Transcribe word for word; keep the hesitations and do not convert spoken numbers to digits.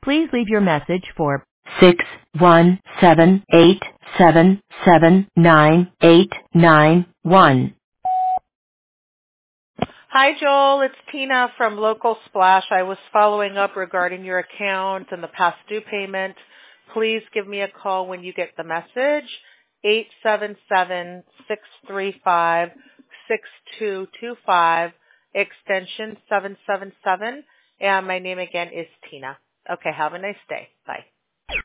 Please leave your message for six one seven eight seven seven nine eight nine one. Hi, Joel. It's Tina from Local Splash. I was following up regarding your account and the past due payment. Please give me a call when you get the message, eight seven seven, six three five, six two two five, extension seven seven seven, and my name again is Tina. Okay, have a nice day. Bye.